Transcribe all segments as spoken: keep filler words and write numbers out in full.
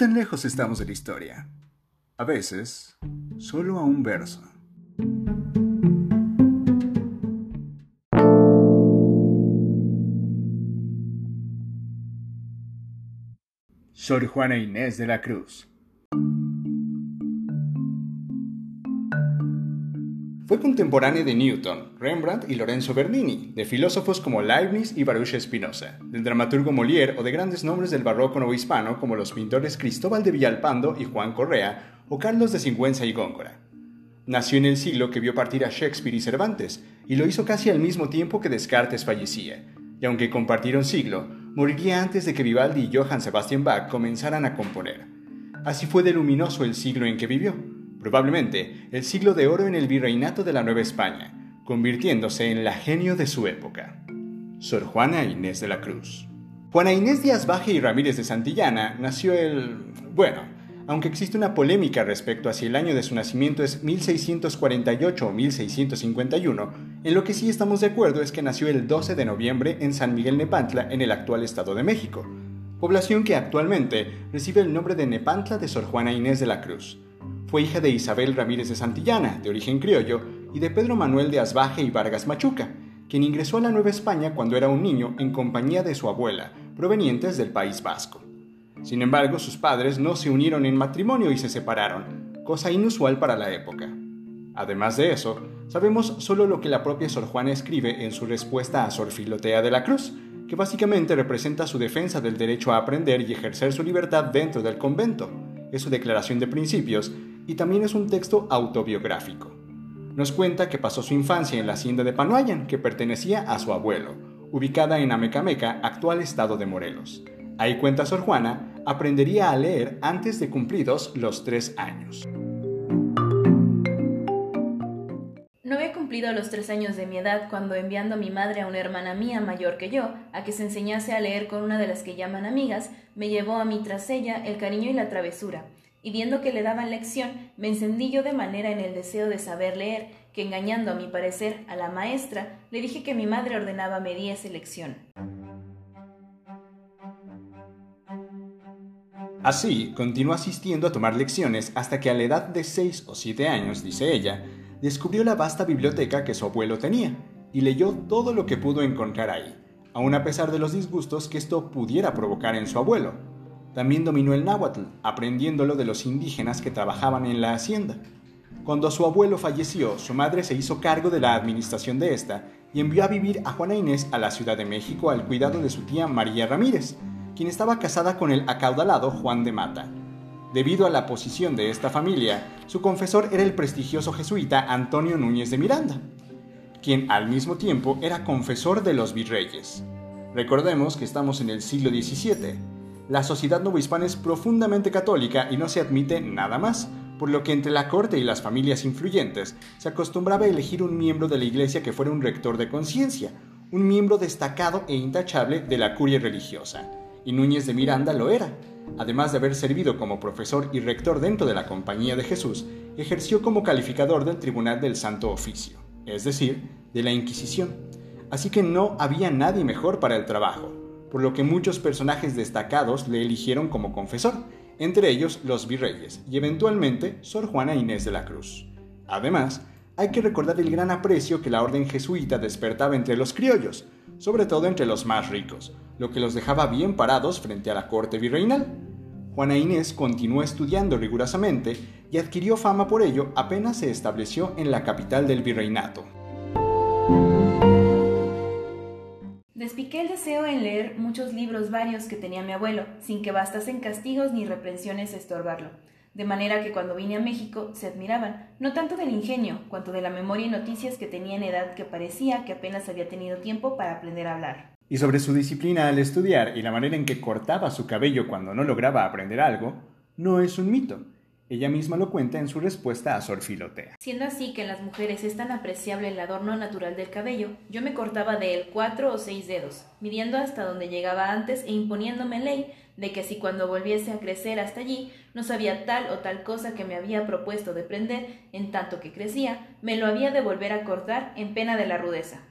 tan lejos estamos de la historia? A veces, solo a un verso. Sor Juana Inés de la Cruz. Fue contemporánea de Newton, Rembrandt y Lorenzo Bernini, de filósofos como Leibniz y Baruch Spinoza, del dramaturgo Molière o de grandes nombres del barroco novohispano como los pintores Cristóbal de Villalpando y Juan Correa o Carlos de Sigüenza y Góngora. Nació en el siglo que vio partir a Shakespeare y Cervantes, y lo hizo casi al mismo tiempo que Descartes fallecía, y aunque compartieron siglo, moriría antes de que Vivaldi y Johann Sebastian Bach comenzaran a componer. Así fue de luminoso el siglo en que vivió, probablemente el siglo de oro en el virreinato de la Nueva España, convirtiéndose en la genio de su época. Sor Juana Inés de la Cruz. Juana Inés de Asbaje y Ramírez de Santillana nació el... bueno, aunque existe una polémica respecto a si el año de su nacimiento es mil seiscientos cuarenta y ocho o mil seiscientos cincuenta y uno, en lo que sí estamos de acuerdo es que nació el doce de noviembre en San Miguel Nepantla, en el actual Estado de México, población que actualmente recibe el nombre de Nepantla de Sor Juana Inés de la Cruz. Fue hija de Isabel Ramírez de Santillana, de origen criollo, y de Pedro Manuel de Asbaje y Vargas Machuca, quien ingresó a la Nueva España cuando era un niño en compañía de su abuela, provenientes del País Vasco. Sin embargo, sus padres no se unieron en matrimonio y se separaron, cosa inusual para la época. Además de eso, sabemos solo lo que la propia Sor Juana escribe en su respuesta a Sor Filotea de la Cruz, que básicamente representa su defensa del derecho a aprender y ejercer su libertad dentro del convento. Es su declaración de principios y también es un texto autobiográfico. Nos cuenta que pasó su infancia en la hacienda de Panoayan, que pertenecía a su abuelo, ubicada en Amecameca, actual estado de Morelos. Ahí, cuenta Sor Juana, aprendería a leer antes de cumplidos los tres años. No había cumplido los tres años de mi edad cuando, enviando a mi madre a una hermana mía mayor que yo, a que se enseñase a leer con una de las que llaman amigas, me llevó a mí tras ella el cariño y la travesura, y viendo que le daban lección, me encendí yo de manera en el deseo de saber leer, que engañando a mi parecer a la maestra, le dije que mi madre ordenaba me diese lección. Así, continuó asistiendo a tomar lecciones hasta que a la edad de seis o siete años, dice ella, descubrió la vasta biblioteca que su abuelo tenía y leyó todo lo que pudo encontrar ahí, aun a pesar de los disgustos que esto pudiera provocar en su abuelo. También dominó el náhuatl, aprendiéndolo de los indígenas que trabajaban en la hacienda. Cuando su abuelo falleció, su madre se hizo cargo de la administración de esta y envió a vivir a Juana Inés a la Ciudad de México al cuidado de su tía María Ramírez, quien estaba casada con el acaudalado Juan de Mata. Debido a la posición de esta familia, su confesor era el prestigioso jesuita Antonio Núñez de Miranda, quien al mismo tiempo era confesor de los virreyes. Recordemos que estamos en el siglo diecisiete. La sociedad novohispana es profundamente católica y no se admite nada más, por lo que entre la corte y las familias influyentes se acostumbraba a elegir un miembro de la iglesia que fuera un rector de conciencia, un miembro destacado e intachable de la curia religiosa, y Núñez de Miranda lo era. Además de haber servido como profesor y rector dentro de la Compañía de Jesús, ejerció como calificador del Tribunal del Santo Oficio, es decir, de la Inquisición. Así que no había nadie mejor para el trabajo, por lo que muchos personajes destacados le eligieron como confesor, entre ellos los virreyes y eventualmente Sor Juana Inés de la Cruz. Además, hay que recordar el gran aprecio que la orden jesuita despertaba entre los criollos, sobre todo entre los más ricos, lo que los dejaba bien parados frente a la corte virreinal. Juana Inés continuó estudiando rigurosamente y adquirió fama por ello apenas se estableció en la capital del virreinato. Despiqué el deseo en leer muchos libros varios que tenía mi abuelo, sin que bastasen castigos ni reprensiones a estorbarlo, de manera que cuando vine a México se admiraban, no tanto del ingenio, cuanto de la memoria y noticias que tenía en edad que parecía que apenas había tenido tiempo para aprender a hablar. Y sobre su disciplina al estudiar y la manera en que cortaba su cabello cuando no lograba aprender algo, no es un mito. Ella misma lo cuenta en su respuesta a Sor Filotea. Siendo así que en las mujeres es tan apreciable el adorno natural del cabello, yo me cortaba de él cuatro o seis dedos, midiendo hasta donde llegaba antes e imponiéndome ley de que si cuando volviese a crecer hasta allí no sabía tal o tal cosa que me había propuesto de prender, en tanto que crecía, me lo había de volver a cortar en pena de la rudeza.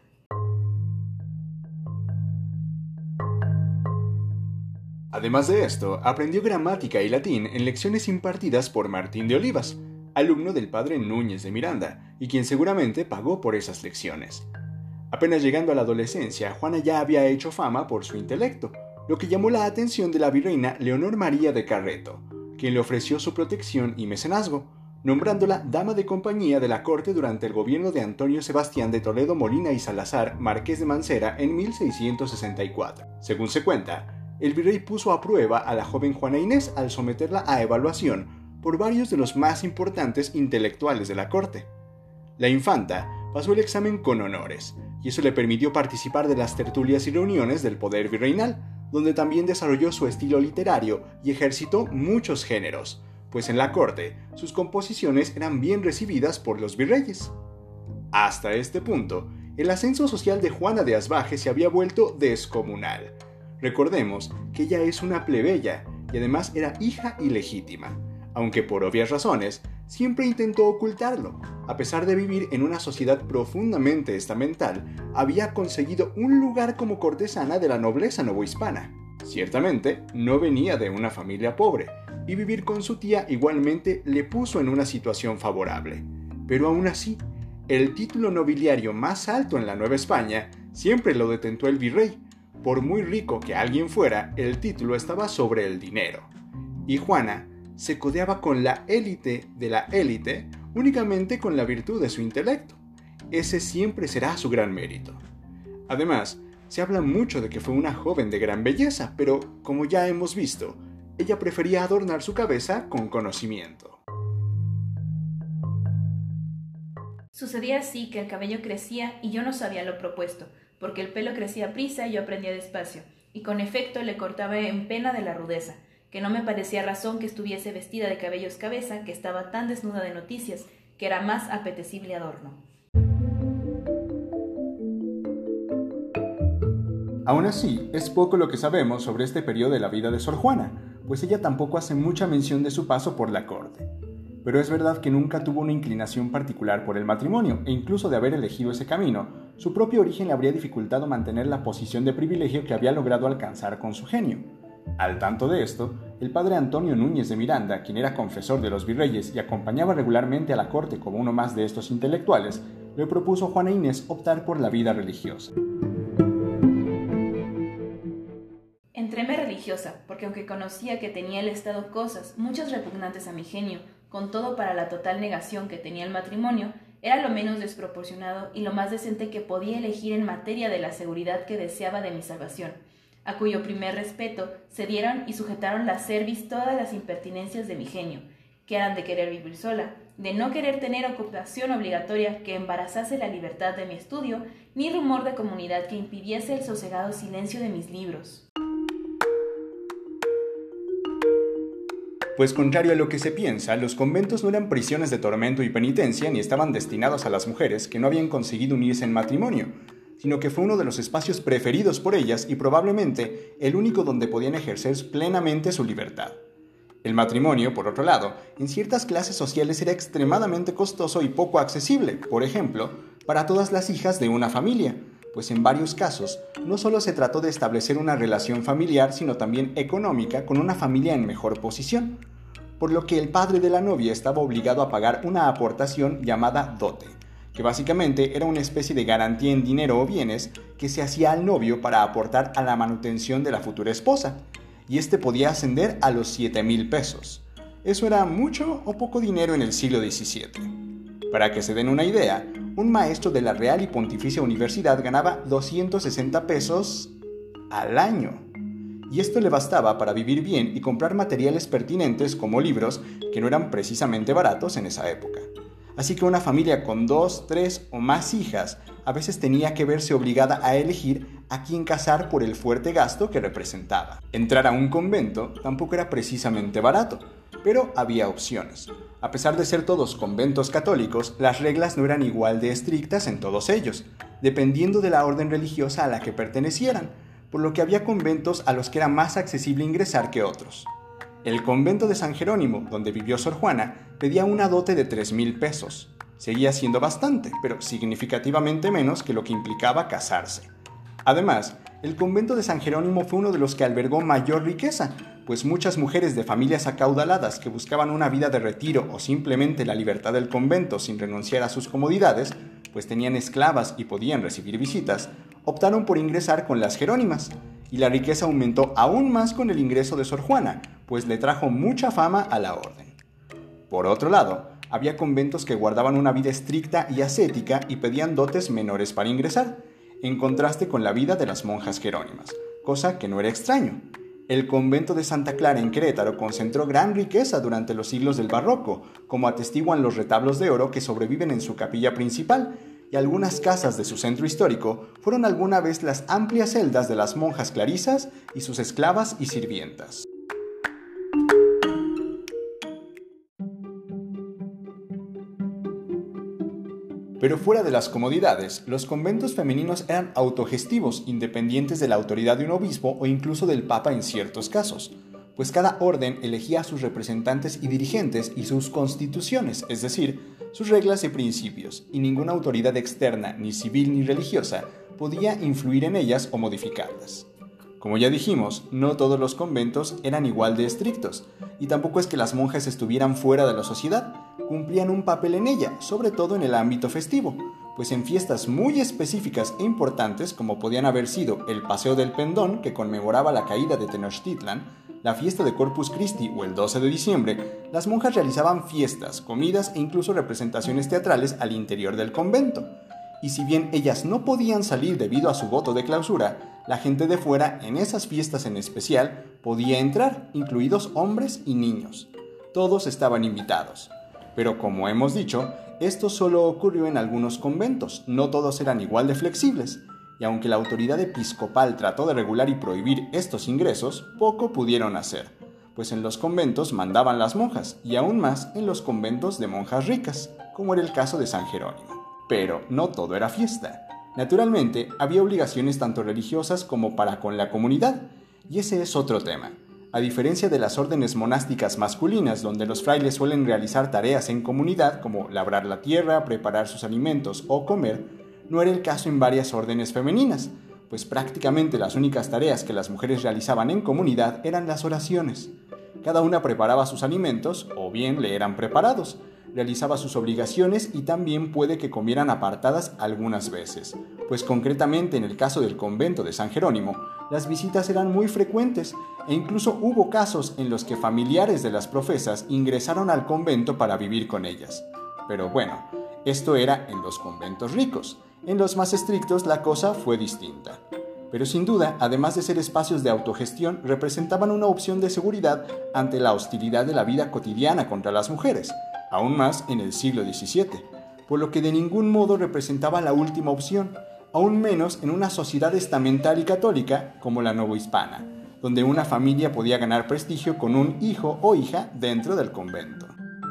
Además de esto, aprendió gramática y latín en lecciones impartidas por Martín de Olivas, alumno del padre Núñez de Miranda, y quien seguramente pagó por esas lecciones. Apenas llegando a la adolescencia, Juana ya había hecho fama por su intelecto, lo que llamó la atención de la virreina Leonor María de Carreto, quien le ofreció su protección y mecenazgo, nombrándola dama de compañía de la corte durante el gobierno de Antonio Sebastián de Toledo Molina y Salazar, marqués de Mancera, en mil seiscientos sesenta y cuatro. Según se cuenta, el virrey puso a prueba a la joven Juana Inés al someterla a evaluación por varios de los más importantes intelectuales de la corte. La infanta pasó el examen con honores, y eso le permitió participar de las tertulias y reuniones del poder virreinal, donde también desarrolló su estilo literario y ejercitó muchos géneros, pues en la corte sus composiciones eran bien recibidas por los virreyes. Hasta este punto, el ascenso social de Juana de Asbaje se había vuelto descomunal. Recordemos que ella es una plebeya y además era hija ilegítima, aunque por obvias razones siempre intentó ocultarlo. A pesar de vivir en una sociedad profundamente estamental, había conseguido un lugar como cortesana de la nobleza novohispana. Ciertamente, no venía de una familia pobre, y vivir con su tía igualmente le puso en una situación favorable. Pero aún así, el título nobiliario más alto en la Nueva España siempre lo detentó el virrey. Por muy rico que alguien fuera, el título estaba sobre el dinero. Y Juana se codeaba con la élite de la élite únicamente con la virtud de su intelecto. Ese siempre será su gran mérito. Además, se habla mucho de que fue una joven de gran belleza, pero, como ya hemos visto, ella prefería adornar su cabeza con conocimiento. Sucedía así que el cabello crecía y yo no sabía lo propuesto, porque el pelo crecía a prisa y yo aprendía despacio, y con efecto le cortaba en pena de la rudeza, que no me parecía razón que estuviese vestida de cabellos cabeza, que estaba tan desnuda de noticias, que era más apetecible adorno. Aún así, es poco lo que sabemos sobre este periodo de la vida de Sor Juana, pues ella tampoco hace mucha mención de su paso por la corte. Pero es verdad que nunca tuvo una inclinación particular por el matrimonio, e incluso de haber elegido ese camino, su propio origen le habría dificultado mantener la posición de privilegio que había logrado alcanzar con su genio. Al tanto de esto, el padre Antonio Núñez de Miranda, quien era confesor de los virreyes y acompañaba regularmente a la corte como uno más de estos intelectuales, le propuso a Juana Inés optar por la vida religiosa. Entréme religiosa, porque aunque conocía que tenía el Estado cosas, muchas repugnantes a mi genio, con todo para la total negación que tenía el matrimonio, era lo menos desproporcionado y lo más decente que podía elegir en materia de la seguridad que deseaba de mi salvación, a cuyo primer respeto se dieron y sujetaron la cerviz todas las impertinencias de mi genio, que eran de querer vivir sola, de no querer tener ocupación obligatoria que embarazase la libertad de mi estudio, ni rumor de comunidad que impidiese el sosegado silencio de mis libros. Pues contrario a lo que se piensa, los conventos no eran prisiones de tormento y penitencia ni estaban destinados a las mujeres que no habían conseguido unirse en matrimonio, sino que fue uno de los espacios preferidos por ellas y probablemente el único donde podían ejercer plenamente su libertad. El matrimonio, por otro lado, en ciertas clases sociales era extremadamente costoso y poco accesible, por ejemplo, para todas las hijas de una familia, pues en varios casos no solo se trató de establecer una relación familiar, sino también económica con una familia en mejor posición, por lo que el padre de la novia estaba obligado a pagar una aportación llamada dote, que básicamente era una especie de garantía en dinero o bienes que se hacía al novio para aportar a la manutención de la futura esposa, y este podía ascender a los siete mil pesos. ¿Eso era mucho o poco dinero en el siglo diecisiete? Para que se den una idea, un maestro de la Real y Pontificia Universidad ganaba doscientos sesenta pesos al año. Y esto le bastaba para vivir bien y comprar materiales pertinentes como libros que no eran precisamente baratos en esa época. Así que una familia con dos, tres o más hijas a veces tenía que verse obligada a elegir a quién casar por el fuerte gasto que representaba. Entrar a un convento tampoco era precisamente barato, pero había opciones. A pesar de ser todos conventos católicos, las reglas no eran igual de estrictas en todos ellos, dependiendo de la orden religiosa a la que pertenecieran, por lo que había conventos a los que era más accesible ingresar que otros. El convento de San Jerónimo, donde vivió Sor Juana, pedía una dote de tres mil pesos. Seguía siendo bastante, pero significativamente menos que lo que implicaba casarse. Además, el convento de San Jerónimo fue uno de los que albergó mayor riqueza, pues muchas mujeres de familias acaudaladas que buscaban una vida de retiro o simplemente la libertad del convento sin renunciar a sus comodidades, pues tenían esclavas y podían recibir visitas, optaron por ingresar con las Jerónimas, y la riqueza aumentó aún más con el ingreso de Sor Juana, pues le trajo mucha fama a la orden. Por otro lado, había conventos que guardaban una vida estricta y ascética y pedían dotes menores para ingresar, en contraste con la vida de las monjas jerónimas, cosa que no era extraño. El convento de Santa Clara en Querétaro concentró gran riqueza durante los siglos del barroco, como atestiguan los retablos de oro que sobreviven en su capilla principal, y algunas casas de su centro histórico fueron alguna vez las amplias celdas de las monjas clarisas y sus esclavas y sirvientas. Pero fuera de las comodidades, los conventos femeninos eran autogestivos, independientes de la autoridad de un obispo o incluso del papa en ciertos casos, pues cada orden elegía a sus representantes y dirigentes y sus constituciones, es decir, sus reglas y principios, y ninguna autoridad externa, ni civil ni religiosa, podía influir en ellas o modificarlas. Como ya dijimos, no todos los conventos eran igual de estrictos, y tampoco es que las monjas estuvieran fuera de la sociedad, cumplían un papel en ella, sobre todo en el ámbito festivo, pues en fiestas muy específicas e importantes como podían haber sido el Paseo del Pendón, que conmemoraba la caída de Tenochtitlan, la fiesta de Corpus Christi o el doce de diciembre, las monjas realizaban fiestas, comidas e incluso representaciones teatrales al interior del convento. Y si bien ellas no podían salir debido a su voto de clausura, la gente de fuera, en esas fiestas en especial, podía entrar, incluidos hombres y niños. Todos estaban invitados. Pero como hemos dicho, esto solo ocurrió en algunos conventos, no todos eran igual de flexibles, y aunque la autoridad episcopal trató de regular y prohibir estos ingresos, poco pudieron hacer, pues en los conventos mandaban las monjas, y aún más en los conventos de monjas ricas, como era el caso de San Jerónimo. Pero no todo era fiesta. Naturalmente, había obligaciones tanto religiosas como para con la comunidad, y ese es otro tema. A diferencia de las órdenes monásticas masculinas, donde los frailes suelen realizar tareas en comunidad como labrar la tierra, preparar sus alimentos o comer, no era el caso en varias órdenes femeninas, pues prácticamente las únicas tareas que las mujeres realizaban en comunidad eran las oraciones. Cada una preparaba sus alimentos, o bien le eran preparados, realizaba sus obligaciones y también puede que comieran apartadas algunas veces, pues concretamente en el caso del convento de San Jerónimo, las visitas eran muy frecuentes e incluso hubo casos en los que familiares de las profesas ingresaron al convento para vivir con ellas. Pero bueno, esto era en los conventos ricos, en los más estrictos la cosa fue distinta. Pero sin duda, además de ser espacios de autogestión, representaban una opción de seguridad ante la hostilidad de la vida cotidiana contra las mujeres, aún más en el siglo diecisiete, por lo que de ningún modo representaba la última opción, aún menos en una sociedad estamental y católica como la novohispana, donde una familia podía ganar prestigio con un hijo o hija dentro del convento.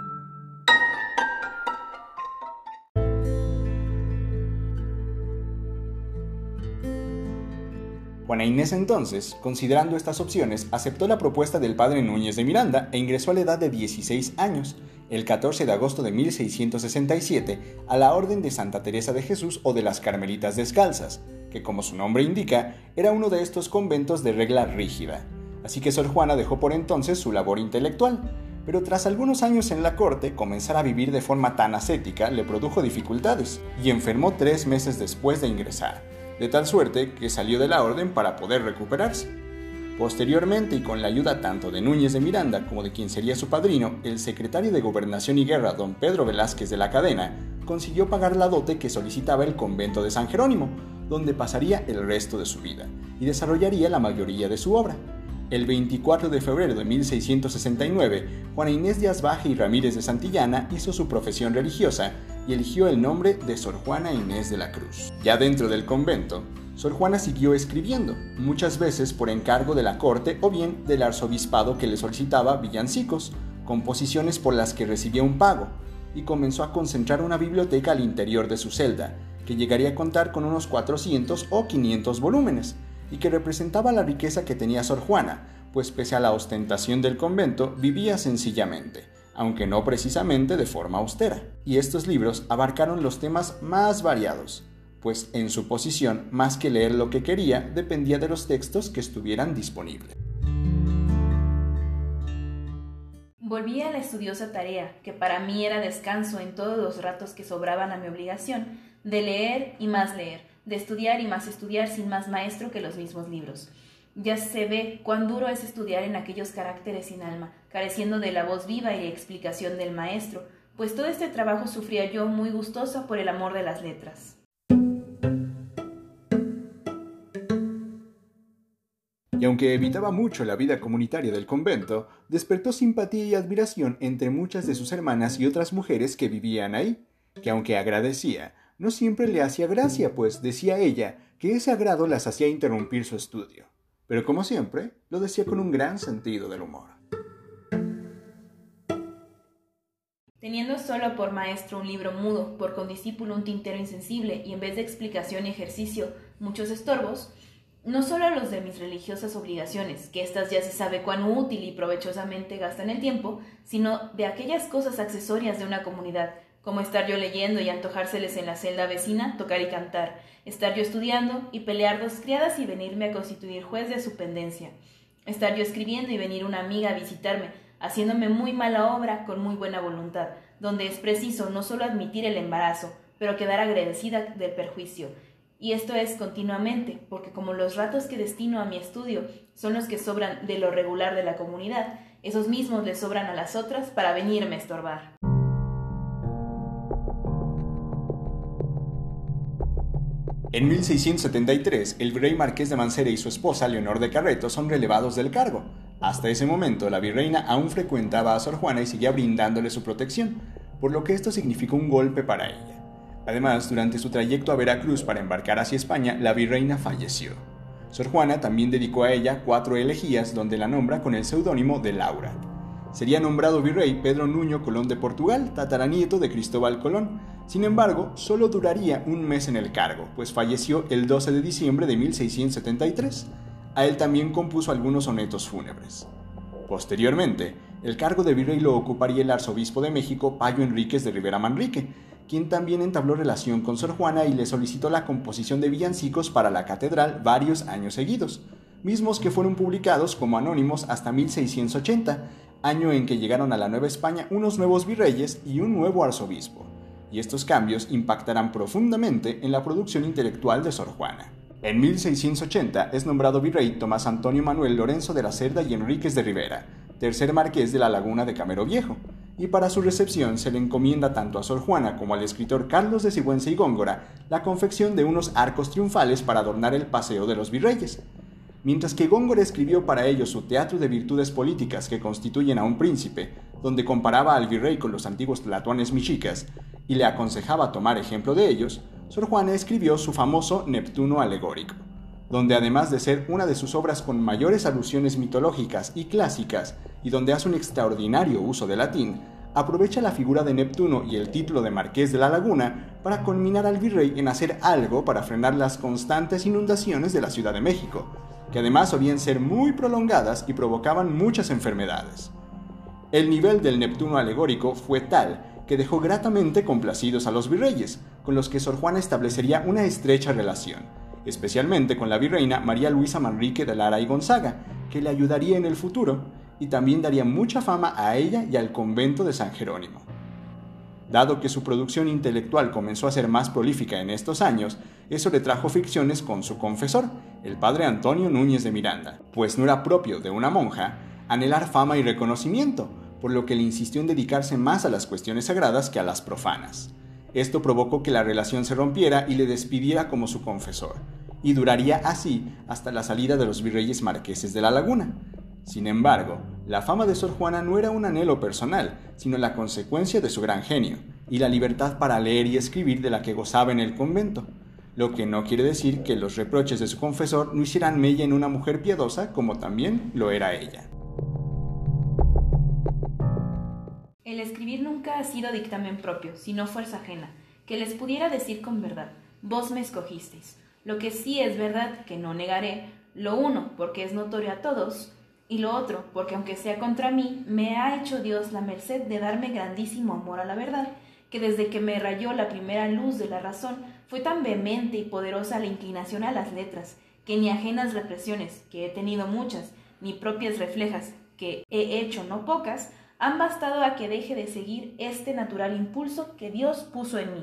Juana Inés entonces, considerando estas opciones, aceptó la propuesta del padre Núñez de Miranda e ingresó a la edad de dieciséis años, el catorce de agosto de mil seiscientos sesenta y siete, a la Orden de Santa Teresa de Jesús o de las Carmelitas Descalzas, que como su nombre indica, era uno de estos conventos de regla rígida. Así que Sor Juana dejó por entonces su labor intelectual, pero tras algunos años en la corte, comenzar a vivir de forma tan ascética le produjo dificultades, y enfermó tres meses después de ingresar, de tal suerte que salió de la orden para poder recuperarse. Posteriormente, y con la ayuda tanto de Núñez de Miranda como de quien sería su padrino, el secretario de Gobernación y Guerra, don Pedro Velázquez de la Cadena, consiguió pagar la dote que solicitaba el convento de San Jerónimo, donde pasaría el resto de su vida, y desarrollaría la mayoría de su obra. El veinticuatro de febrero de mil seiscientos sesenta y nueve, Juana Inés Díaz Baje y Ramírez de Santillana hizo su profesión religiosa y eligió el nombre de Sor Juana Inés de la Cruz. Ya dentro del convento, Sor Juana siguió escribiendo, muchas veces por encargo de la corte o bien del arzobispado que le solicitaba villancicos, composiciones por las que recibía un pago, y comenzó a concentrar una biblioteca al interior de su celda, que llegaría a contar con unos cuatrocientos o quinientos volúmenes, y que representaba la riqueza que tenía Sor Juana, pues pese a la ostentación del convento, vivía sencillamente, aunque no precisamente de forma austera. Y estos libros abarcaron los temas más variados, pues en su posición, más que leer lo que quería, dependía de los textos que estuvieran disponibles. Volví a la estudiosa tarea, que para mí era descanso en todos los ratos que sobraban a mi obligación, de leer y más leer, de estudiar y más estudiar sin más maestro que los mismos libros. Ya se ve cuán duro es estudiar en aquellos caracteres sin alma, careciendo de la voz viva y explicación del maestro, pues todo este trabajo sufría yo muy gustosa por el amor de las letras. Y aunque evitaba mucho la vida comunitaria del convento, despertó simpatía y admiración entre muchas de sus hermanas y otras mujeres que vivían ahí, que aunque agradecía, no siempre le hacía gracia, pues decía ella que ese agrado las hacía interrumpir su estudio. Pero como siempre, lo decía con un gran sentido del humor. Teniendo solo por maestro un libro mudo, por condiscípulo un tintero insensible y en vez de explicación y ejercicio muchos estorbos, no solo los de mis religiosas obligaciones, que éstas ya se sabe cuán útil y provechosamente gastan el tiempo, sino de aquellas cosas accesorias de una comunidad, como estar yo leyendo y antojárseles en la celda vecina tocar y cantar, estar yo estudiando y pelear dos criadas y venirme a constituir juez de su pendencia, estar yo escribiendo y venir una amiga a visitarme, haciéndome muy mala obra con muy buena voluntad, donde es preciso no solo admitir el embarazo, pero quedar agradecida del perjuicio. Y esto es continuamente, porque como los ratos que destino a mi estudio son los que sobran de lo regular de la comunidad, esos mismos le sobran a las otras para venirme a estorbar. En mil seiscientos setenta y tres, el virrey Marqués de Mancera y su esposa Leonor de Carreto son relevados del cargo. Hasta ese momento, la virreina aún frecuentaba a Sor Juana y seguía brindándole su protección, por lo que esto significó un golpe para ella. Además, durante su trayecto a Veracruz para embarcar hacia España, la virreina falleció. Sor Juana también dedicó a ella cuatro elegías donde la nombra con el seudónimo de Laura. Sería nombrado virrey Pedro Nuño Colón de Portugal, tataranieto de Cristóbal Colón. Sin embargo, solo duraría un mes en el cargo, pues falleció el doce de diciembre de mil seiscientos setenta y tres. A él también compuso algunos sonetos fúnebres. Posteriormente, el cargo de virrey lo ocuparía el arzobispo de México, Payo Enríquez de Rivera Manrique, quien también entabló relación con Sor Juana y le solicitó la composición de villancicos para la catedral varios años seguidos, mismos que fueron publicados como anónimos hasta mil seiscientos ochenta, año en que llegaron a la Nueva España unos nuevos virreyes y un nuevo arzobispo, y estos cambios impactarán profundamente en la producción intelectual de Sor Juana. En mil seiscientos ochenta es nombrado virrey Tomás Antonio Manuel Lorenzo de la Cerda y Enríquez de Rivera, tercer marqués de la Laguna de Camero Viejo, y para su recepción se le encomienda tanto a Sor Juana como al escritor Carlos de Sigüenza y Góngora la confección de unos arcos triunfales para adornar el paseo de los virreyes. Mientras que Góngora escribió para ellos su Teatro de Virtudes Políticas que constituyen a un príncipe, donde comparaba al virrey con los antiguos tlatoanes mexicas y le aconsejaba tomar ejemplo de ellos, Sor Juana escribió su famoso Neptuno alegórico, donde además de ser una de sus obras con mayores alusiones mitológicas y clásicas, y donde hace un extraordinario uso del latín, aprovecha la figura de Neptuno y el título de Marqués de la Laguna para conminar al virrey en hacer algo para frenar las constantes inundaciones de la Ciudad de México, que además solían ser muy prolongadas y provocaban muchas enfermedades. El nivel del Neptuno alegórico fue tal que dejó gratamente complacidos a los virreyes, con los que Sor Juana establecería una estrecha relación, especialmente con la virreina María Luisa Manrique de Lara y Gonzaga, que le ayudaría en el futuro, y también daría mucha fama a ella y al convento de San Jerónimo. Dado que su producción intelectual comenzó a ser más prolífica en estos años, eso le trajo fricciones con su confesor, el padre Antonio Núñez de Miranda, pues no era propio de una monja anhelar fama y reconocimiento, por lo que le insistió en dedicarse más a las cuestiones sagradas que a las profanas. Esto provocó que la relación se rompiera y le despidiera como su confesor, y duraría así hasta la salida de los virreyes marqueses de la Laguna. Sin embargo, la fama de Sor Juana no era un anhelo personal, sino la consecuencia de su gran genio, y la libertad para leer y escribir de la que gozaba en el convento, lo que no quiere decir que los reproches de su confesor no hicieran mella en una mujer piadosa como también lo era ella. El escribir nunca ha sido dictamen propio, sino fuerza ajena, que les pudiera decir con verdad, vos me escogisteis. Lo que sí es verdad, que no negaré, lo uno, porque es notorio a todos, y lo otro, porque aunque sea contra mí, me ha hecho Dios la merced de darme grandísimo amor a la verdad, que desde que me rayó la primera luz de la razón, Fue tan vehemente y poderosa la inclinación a las letras, que ni ajenas represiones, que he tenido muchas, ni propias reflejas, que he hecho no pocas, han bastado a que deje de seguir este natural impulso que Dios puso en mí.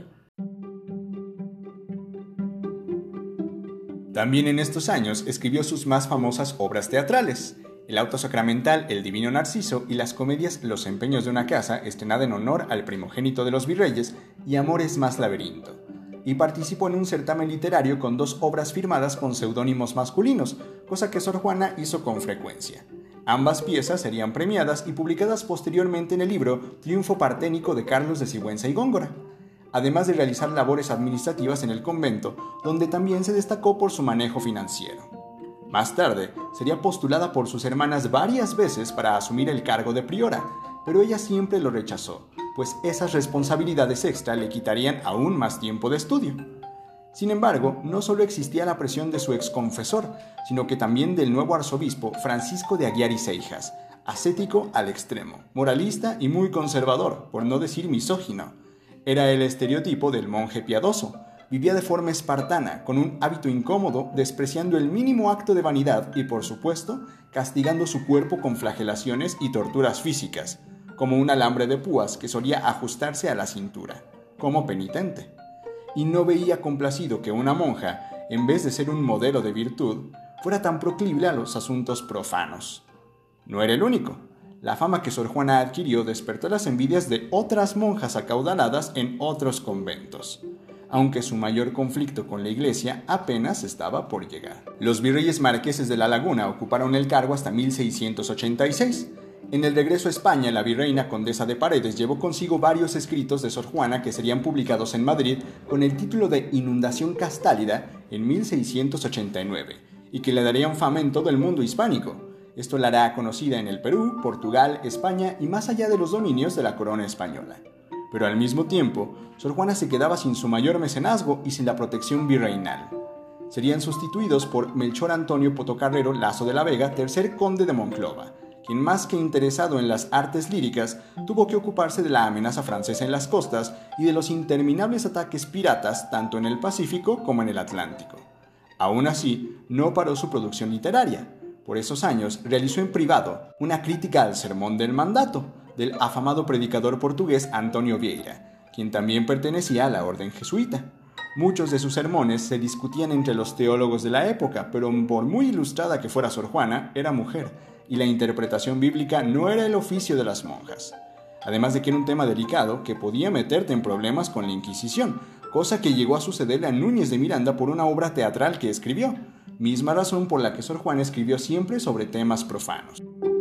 También en estos años escribió sus más famosas obras teatrales, el auto sacramental El Divino Narciso y las comedias Los empeños de una casa, estrenada en honor al primogénito de los virreyes, y Amores más laberinto. Y participó en un certamen literario con dos obras firmadas con seudónimos masculinos, cosa que Sor Juana hizo con frecuencia. Ambas piezas serían premiadas y publicadas posteriormente en el libro Triunfo Parténico de Carlos de Sigüenza y Góngora, además de realizar labores administrativas en el convento, donde también se destacó por su manejo financiero. Más tarde, sería postulada por sus hermanas varias veces para asumir el cargo de priora, pero ella siempre lo rechazó, pues esas responsabilidades extra le quitarían aún más tiempo de estudio. Sin embargo, no solo existía la presión de su exconfesor, sino que también del nuevo arzobispo Francisco de Aguiar y Seijas, ascético al extremo, moralista y muy conservador, por no decir misógino. Era el estereotipo del monje piadoso. Vivía de forma espartana, con un hábito incómodo, despreciando el mínimo acto de vanidad y, por supuesto, castigando su cuerpo con flagelaciones y torturas físicas, como un alambre de púas que solía ajustarse a la cintura, como penitente. Y no veía complacido que una monja, en vez de ser un modelo de virtud, fuera tan proclive a los asuntos profanos. No era el único. La fama que Sor Juana adquirió despertó las envidias de otras monjas acaudaladas en otros conventos, aunque su mayor conflicto con la iglesia apenas estaba por llegar. Los virreyes marqueses de La Laguna ocuparon el cargo hasta mil seiscientos ochenta y seis. En el regreso a España, la virreina condesa de Paredes llevó consigo varios escritos de Sor Juana que serían publicados en Madrid con el título de Inundación Castálida en mil seiscientos ochenta y nueve, y que le darían fama en todo el mundo hispánico. Esto la hará conocida en el Perú, Portugal, España y más allá de los dominios de la corona española. Pero al mismo tiempo, Sor Juana se quedaba sin su mayor mecenazgo y sin la protección virreinal. Serían sustituidos por Melchor Antonio Potocarrero Lazo de la Vega, tercer conde de Monclova, quien más que interesado en las artes líricas, tuvo que ocuparse de la amenaza francesa en las costas y de los interminables ataques piratas tanto en el Pacífico como en el Atlántico. Aún así, no paró su producción literaria. Por esos años, realizó en privado una crítica al Sermón del Mandato, del afamado predicador portugués Antonio Vieira, quien también pertenecía a la orden jesuita. Muchos de sus sermones se discutían entre los teólogos de la época, pero por muy ilustrada que fuera Sor Juana, era mujer, y la interpretación bíblica no era el oficio de las monjas. Además de que era un tema delicado que podía meterte en problemas con la Inquisición, cosa que llegó a sucederle a Núñez de Miranda por una obra teatral que escribió, misma razón por la que Sor Juana escribió siempre sobre temas profanos.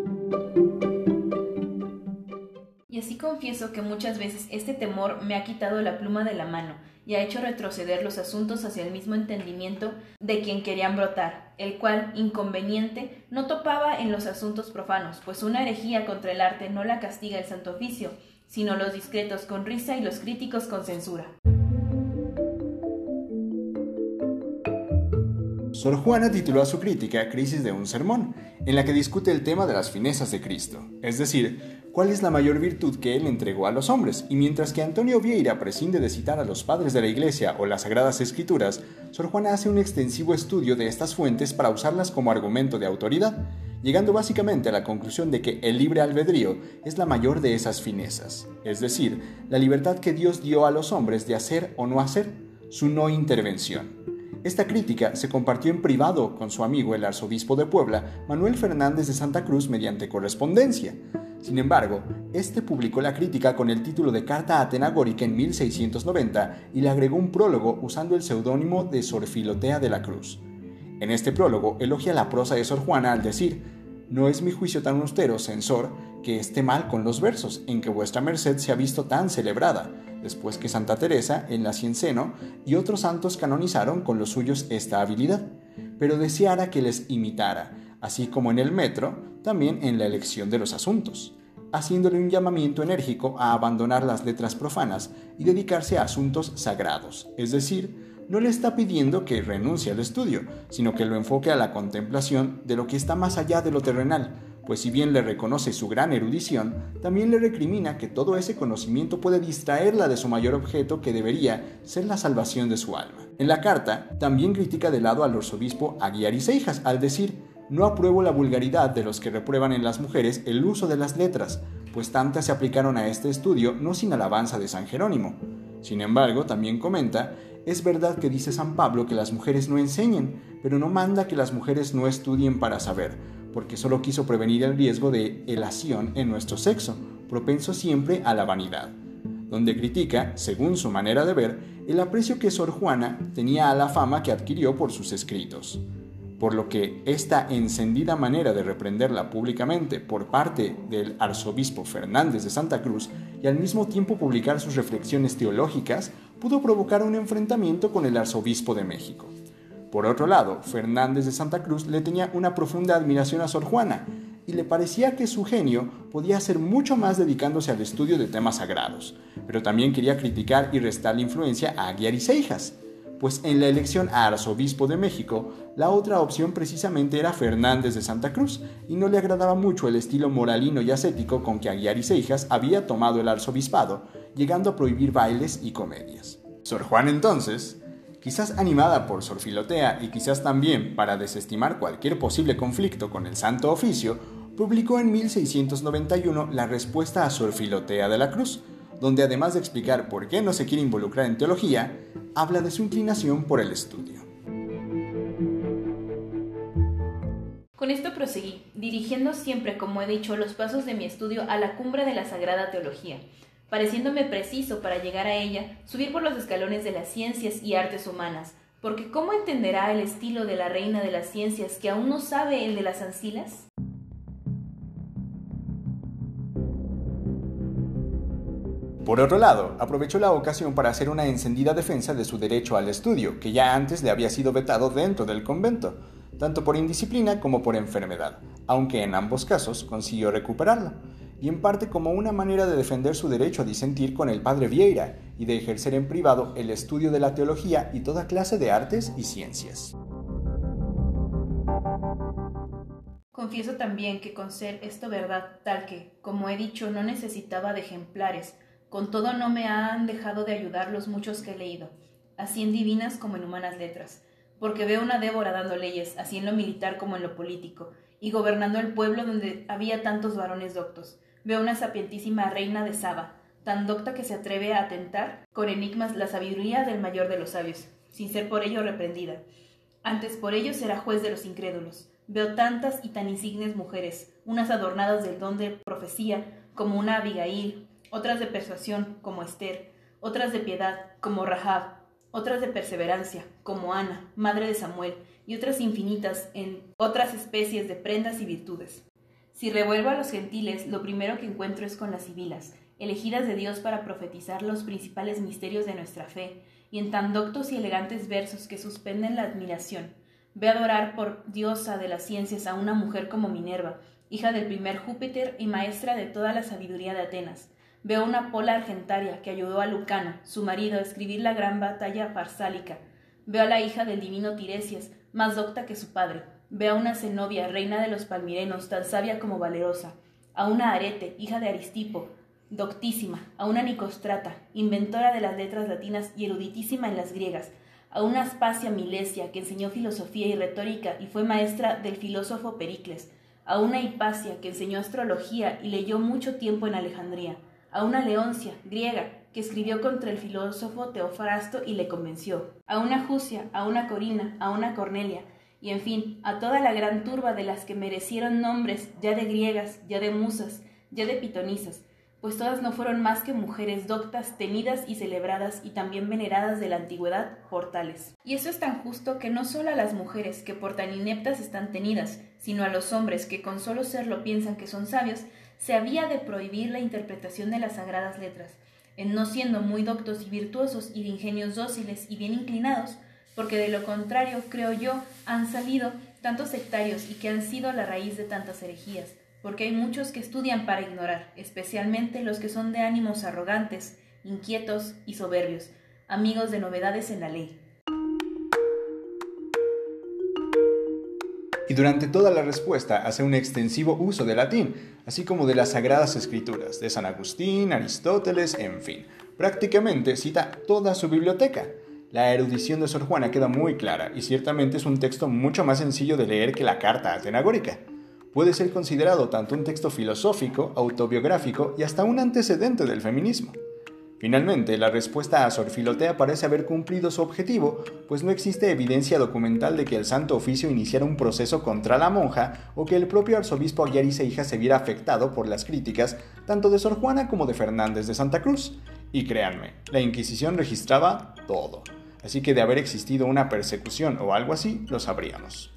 Y así confieso que muchas veces este temor me ha quitado la pluma de la mano y ha hecho retroceder los asuntos hacia el mismo entendimiento de quien querían brotar, el cual, inconveniente, no topaba en los asuntos profanos, pues una herejía contra el arte no la castiga el Santo Oficio, sino los discretos con risa y los críticos con censura. Sor Juana tituló a su crítica Crisis de un sermón, en la que discute el tema de las finezas de Cristo, es decir, cuál es la mayor virtud que Él entregó a los hombres, y mientras que Antonio Vieira prescinde de citar a los padres de la Iglesia o las Sagradas Escrituras, Sor Juana hace un extensivo estudio de estas fuentes para usarlas como argumento de autoridad, llegando básicamente a la conclusión de que el libre albedrío es la mayor de esas finezas, es decir, la libertad que Dios dio a los hombres de hacer o no hacer, su no intervención. Esta crítica se compartió en privado con su amigo el arzobispo de Puebla, Manuel Fernández de Santa Cruz, mediante correspondencia. Sin embargo, este publicó la crítica con el título de Carta Atenagórica en mil seiscientos noventa y le agregó un prólogo usando el seudónimo de Sor Filotea de la Cruz. En este prólogo elogia la prosa de Sor Juana al decir: «No es mi juicio tan austero, censor, que esté mal con los versos, en que vuestra merced se ha visto tan celebrada, después que Santa Teresa, en la Cienceno, y otros santos canonizaron con los suyos esta habilidad, pero deseara que les imitara, así como en el metro, también en la elección de los asuntos, haciéndole un llamamiento enérgico a abandonar las letras profanas y dedicarse a asuntos sagrados, es decir, no le está pidiendo que renuncie al estudio, sino que lo enfoque a la contemplación de lo que está más allá de lo terrenal, pues si bien le reconoce su gran erudición, también le recrimina que todo ese conocimiento puede distraerla de su mayor objeto, que debería ser la salvación de su alma. En la carta, también critica de lado al arzobispo Aguiar y Seijas, al decir: no apruebo la vulgaridad de los que reprueban en las mujeres el uso de las letras, pues tantas se aplicaron a este estudio no sin alabanza de San Jerónimo. Sin embargo, también comenta: es verdad que dice San Pablo que las mujeres no enseñen, pero no manda que las mujeres no estudien para saber, porque solo quiso prevenir el riesgo de elación en nuestro sexo, propenso siempre a la vanidad. Donde critica, según su manera de ver, el aprecio que Sor Juana tenía a la fama que adquirió por sus escritos. Por lo que esta encendida manera de reprenderla públicamente por parte del arzobispo Fernández de Santa Cruz y al mismo tiempo publicar sus reflexiones teológicas pudo provocar un enfrentamiento con el arzobispo de México. Por otro lado, Fernández de Santa Cruz le tenía una profunda admiración a Sor Juana y le parecía que su genio podía hacer mucho más dedicándose al estudio de temas sagrados, pero también quería criticar y restarle influencia a Aguiar y Seijas, pues en la elección a arzobispo de México, la otra opción precisamente era Fernández de Santa Cruz, y no le agradaba mucho el estilo moralino y ascético con que Aguiar y Seijas había tomado el arzobispado, llegando a prohibir bailes y comedias. Sor Juana entonces, quizás animada por Sor Filotea y quizás también para desestimar cualquier posible conflicto con el Santo Oficio, publicó en mil seiscientos noventa y uno la respuesta a Sor Filotea de la Cruz, donde además de explicar por qué no se quiere involucrar en teología, habla de su inclinación por el estudio. Con esto proseguí, dirigiendo siempre, como he dicho, los pasos de mi estudio a la cumbre de la Sagrada Teología, pareciéndome preciso para llegar a ella subir por los escalones de las ciencias y artes humanas, porque ¿cómo entenderá el estilo de la reina de las ciencias que aún no sabe el de las ancilas? Por otro lado, aprovechó la ocasión para hacer una encendida defensa de su derecho al estudio, que ya antes le había sido vetado dentro del convento, tanto por indisciplina como por enfermedad, aunque en ambos casos consiguió recuperarlo, y en parte como una manera de defender su derecho a disentir con el padre Vieira y de ejercer en privado el estudio de la teología y toda clase de artes y ciencias. Confieso también que con ser esto verdad tal que, como he dicho, no necesitaba de ejemplares, con todo no me han dejado de ayudar los muchos que he leído, así en divinas como en humanas letras, porque veo una Débora dando leyes, así en lo militar como en lo político, y gobernando el pueblo donde había tantos varones doctos. Veo una sapientísima reina de Saba, tan docta que se atreve a atentar con enigmas la sabiduría del mayor de los sabios, sin ser por ello reprendida. Antes por ello será juez de los incrédulos. Veo tantas y tan insignes mujeres, unas adornadas del don de profecía, como una Abigail, otras de persuasión, como Esther, otras de piedad, como Rahab, otras de perseverancia, como Ana, madre de Samuel, y otras infinitas en otras especies de prendas y virtudes. Si revuelvo a los gentiles, lo primero que encuentro es con las sibilas, elegidas de Dios para profetizar los principales misterios de nuestra fe, y en tan doctos y elegantes versos que suspenden la admiración. Ve adorar por diosa de las ciencias a una mujer como Minerva, hija del primer Júpiter y maestra de toda la sabiduría de Atenas. Veo una Pola Argentaria que ayudó a Lucano, su marido, a escribir la gran batalla farsálica. Veo a la hija del divino Tiresias, más docta que su padre. Veo a una Zenobia, reina de los palmirenos, tan sabia como valerosa. A una Arete, hija de Aristipo, doctísima. A una Nicostrata, inventora de las letras latinas y eruditísima en las griegas. A una Aspasia Milesia, que enseñó filosofía y retórica y fue maestra del filósofo Pericles. A una Hipasia, que enseñó astrología y leyó mucho tiempo en Alejandría. A una Leoncia, griega, que escribió contra el filósofo Teofrasto y le convenció. A una Jusia, a una Corina, a una Cornelia, y en fin, a toda la gran turba de las que merecieron nombres ya de griegas, ya de musas, ya de pitonisas, pues todas no fueron más que mujeres doctas, tenidas y celebradas y también veneradas de la antigüedad por tales. Y eso es tan justo que no solo a las mujeres que por tan ineptas están tenidas, sino a los hombres que con solo serlo piensan que son sabios, se había de prohibir la interpretación de las sagradas letras, en no siendo muy doctos y virtuosos y de ingenios dóciles y bien inclinados, porque de lo contrario, creo yo, han salido tantos sectarios y que han sido la raíz de tantas herejías, porque hay muchos que estudian para ignorar, especialmente los que son de ánimos arrogantes, inquietos y soberbios, amigos de novedades en la ley. y durante toda la respuesta hace un extensivo uso del latín, así como de las sagradas escrituras, de San Agustín, Aristóteles, en fin. Prácticamente cita toda su biblioteca. La erudición de Sor Juana queda muy clara y ciertamente es un texto mucho más sencillo de leer que la Carta Atenagórica. Puede ser considerado tanto un texto filosófico, autobiográfico y hasta un antecedente del feminismo. Finalmente, la respuesta a Sor Filotea parece haber cumplido su objetivo, pues no existe evidencia documental de que el Santo Oficio iniciara un proceso contra la monja o que el propio arzobispo Aguiar y Seija se viera afectado por las críticas tanto de Sor Juana como de Fernández de Santa Cruz. Y créanme, la Inquisición registraba todo, así que de haber existido una persecución o algo así, lo sabríamos.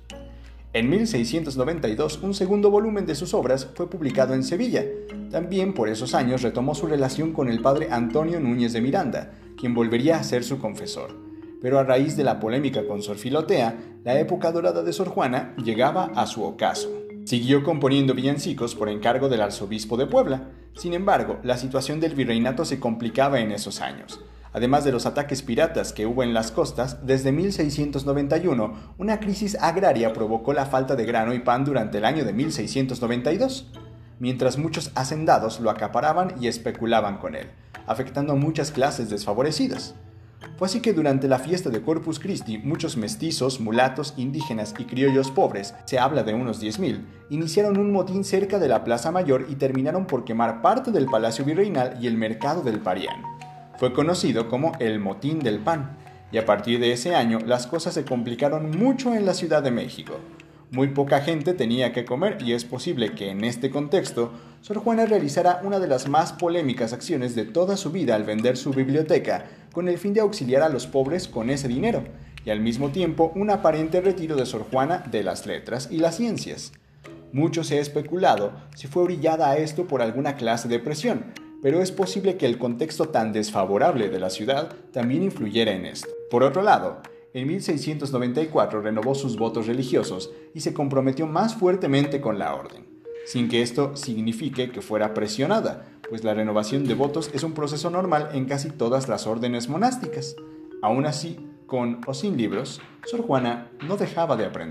En mil seiscientos noventa y dos, un segundo volumen de sus obras fue publicado en Sevilla. También por esos años retomó su relación con el padre Antonio Núñez de Miranda, quien volvería a ser su confesor. Pero a raíz de la polémica con Sor Filotea, la época dorada de Sor Juana llegaba a su ocaso. Siguió componiendo villancicos por encargo del arzobispo de Puebla. Sin embargo, la situación del virreinato se complicaba en esos años. Además de los ataques piratas que hubo en las costas, desde mil seiscientos noventa y uno, una crisis agraria provocó la falta de grano y pan durante el año de mil seiscientos noventa y dos, mientras muchos hacendados lo acaparaban y especulaban con él, afectando a muchas clases desfavorecidas. Fue así que durante la fiesta de Corpus Christi, muchos mestizos, mulatos, indígenas y criollos pobres, se habla de unos diez mil, iniciaron un motín cerca de la Plaza Mayor y terminaron por quemar parte del Palacio Virreinal y el mercado del Parián. Fue conocido como el Motín del Pan, y a partir de ese año las cosas se complicaron mucho en la Ciudad de México. Muy poca gente tenía que comer y es posible que en este contexto Sor Juana realizara una de las más polémicas acciones de toda su vida al vender su biblioteca con el fin de auxiliar a los pobres con ese dinero, y al mismo tiempo un aparente retiro de Sor Juana de las letras y las ciencias. Mucho se ha especulado si fue orillada a esto por alguna clase de presión, pero es posible que el contexto tan desfavorable de la ciudad también influyera en esto. Por otro lado, en mil seiscientos noventa y cuatro renovó sus votos religiosos y se comprometió más fuertemente con la orden, sin que esto signifique que fuera presionada, pues la renovación de votos es un proceso normal en casi todas las órdenes monásticas. Aún así, con o sin libros, Sor Juana no dejaba de aprender.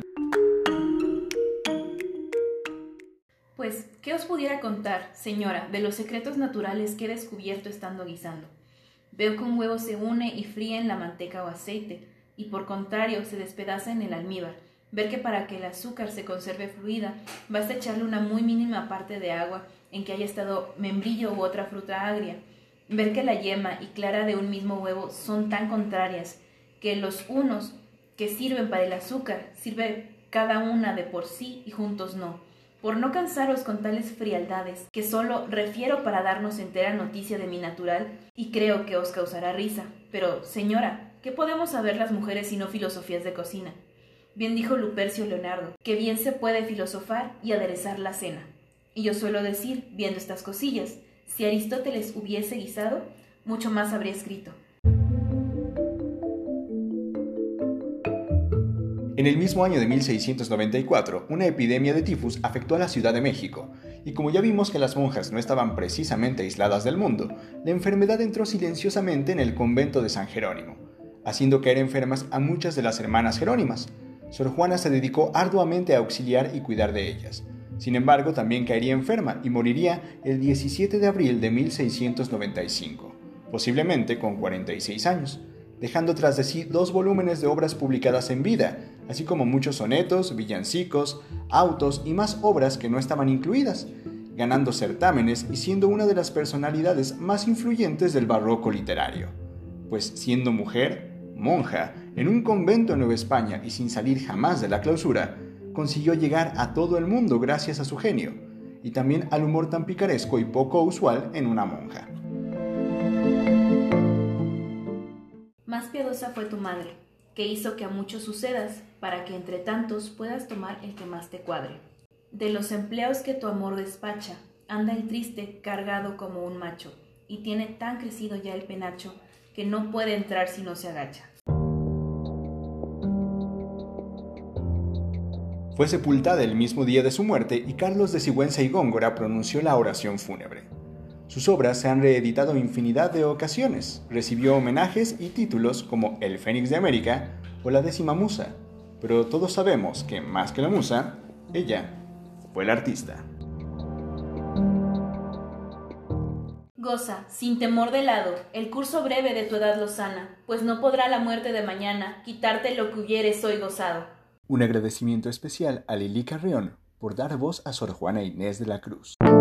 Pues, ¿qué os pudiera contar, señora, de los secretos naturales que he descubierto estando guisando? Veo que un huevo se une y fríe en la manteca o aceite, y por contrario se despedaza en el almíbar. Ver que para que el azúcar se conserve fluida, basta echarle una muy mínima parte de agua en que haya estado membrillo u otra fruta agria. Ver que la yema y clara de un mismo huevo son tan contrarias, que los unos que sirven para el azúcar, sirve cada una de por sí y juntos no. Por no cansaros con tales frialdades, que solo refiero para darnos entera noticia de mi natural, y creo que os causará risa. Pero, señora, ¿qué podemos saber las mujeres sino filosofías de cocina? Bien dijo Lupercio Leonardo, que bien se puede filosofar y aderezar la cena. Y yo suelo decir, viendo estas cosillas, si Aristóteles hubiese guisado, mucho más habría escrito. En el mismo año de mil seiscientos noventa y cuatro, una epidemia de tifus afectó a la Ciudad de México, y como ya vimos que las monjas no estaban precisamente aisladas del mundo, la enfermedad entró silenciosamente en el convento de San Jerónimo, haciendo caer enfermas a muchas de las hermanas jerónimas. Sor Juana se dedicó arduamente a auxiliar y cuidar de ellas. Sin embargo, también caería enferma y moriría el diecisiete de abril de mil seiscientos noventa y cinco, posiblemente con cuarenta y seis años, dejando tras de sí dos volúmenes de obras publicadas en vida, así como muchos sonetos, villancicos, autos y más obras que no estaban incluidas, ganando certámenes y siendo una de las personalidades más influyentes del barroco literario. Pues siendo mujer, monja, en un convento en Nueva España y sin salir jamás de la clausura, consiguió llegar a todo el mundo gracias a su genio, y también al humor tan picaresco y poco usual en una monja. Más piadosa fue tu madre, que hizo que a muchos sucedas, para que entre tantos puedas tomar el que más te cuadre. De los empleos que tu amor despacha, anda el triste cargado como un macho, y tiene tan crecido ya el penacho, que no puede entrar si no se agacha. Fue sepultada el mismo día de su muerte y Carlos de Sigüenza y Góngora pronunció la oración fúnebre. Sus obras se han reeditado infinidad de ocasiones, recibió homenajes y títulos como El Fénix de América o La décima musa. pero todos sabemos que, más que la musa, ella fue la artista. Goza, sin temor de lado, el curso breve de tu edad lozana, pues no podrá la muerte de mañana quitarte lo que hubieres hoy gozado. Un agradecimiento especial a Lili Carrión por dar voz a Sor Juana Inés de la Cruz.